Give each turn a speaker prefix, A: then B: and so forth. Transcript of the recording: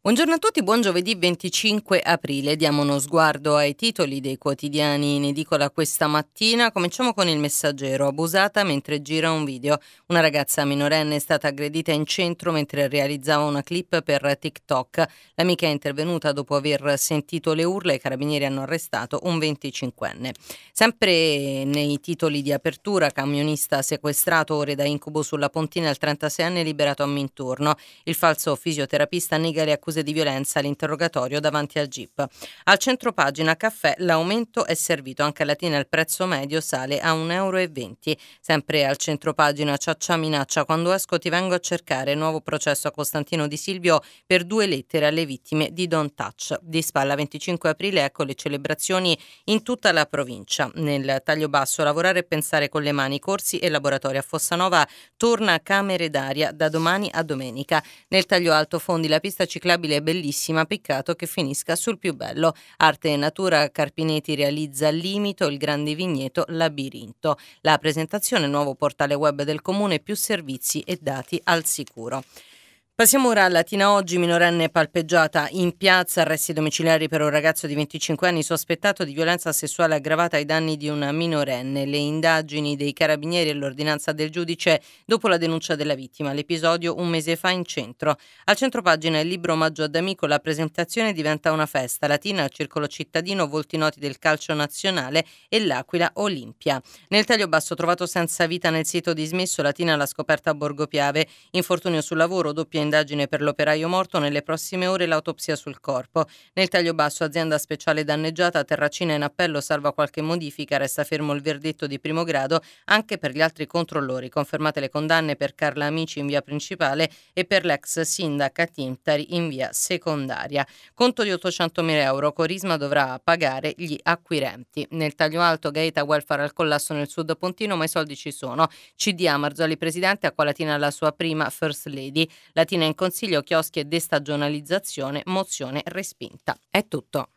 A: Buongiorno a tutti, buon giovedì 25 aprile. Diamo uno sguardo ai titoli dei quotidiani in edicola questa mattina. Cominciamo con Il Messaggero. Abusata mentre gira un video. Una ragazza minorenne è stata aggredita in centro mentre realizzava una clip per TikTok. L'amica è intervenuta dopo aver sentito le urla e i carabinieri hanno arrestato un 25enne. Sempre nei titoli di apertura, camionista sequestrato, ore da incubo sulla Pontina, il 36enne liberato a Minturno. Il falso fisioterapista nega le accuse di violenza all'interrogatorio davanti al GIP. Al centropagina caffè, l'aumento è servito, anche a Latina il prezzo medio sale a 1,20 euro. Sempre al centropagina Ciaccia minaccia: quando esco ti vengo a cercare, nuovo processo a Costantino Di Silvio per 2 lettere alle vittime di Don't Touch. Di spalla 25 aprile, ecco le celebrazioni in tutta la provincia. Nel taglio basso, lavorare e pensare con le mani, corsi e laboratori a Fossanova, torna camere d'aria da domani a domenica. Nel taglio alto, fondi, la pista ciclabile è bellissima, peccato che finisca sul più bello. Arte e natura, Carpineti realizza Limito, il grande vigneto Labirinto. La presentazione, nuovo portale web del comune, più servizi e dati al sicuro. Passiamo ora a Latina Oggi. Minorenne palpeggiata in piazza, arresti domiciliari per un ragazzo di 25 anni sospettato di violenza sessuale aggravata ai danni di una minorenne. Le indagini dei carabinieri e l'ordinanza del giudice dopo la denuncia della vittima. L'episodio un mese fa in centro. Al centropagina il libro Omaggio ad Amico, la presentazione diventa una festa. Latina al circolo cittadino, volti noti del calcio nazionale e l'Aquila Olimpia. Nel taglio basso, trovato senza vita nel sito dismesso, Latina alla scoperta a Borgo Piave, infortunio sul lavoro, doppia indagine per l'operaio morto, nelle prossime ore l'autopsia sul corpo. Nel taglio basso, azienda speciale danneggiata, Terracina in appello, salva qualche modifica, resta fermo il verdetto di primo grado anche per gli altri controllori, confermate le condanne per Carla Amici in via principale e per l'ex sindaca Tintari in via secondaria. Conto di 800.000 euro, Corisma dovrà pagare gli acquirenti. Nel taglio alto, Gaeta welfare al collasso nel sud pontino, ma i soldi ci sono. CDA, Marzoli presidente, Acqualatina la sua prima first lady. Latina in consiglio, chioschi e destagionalizzazione, mozione respinta. È tutto.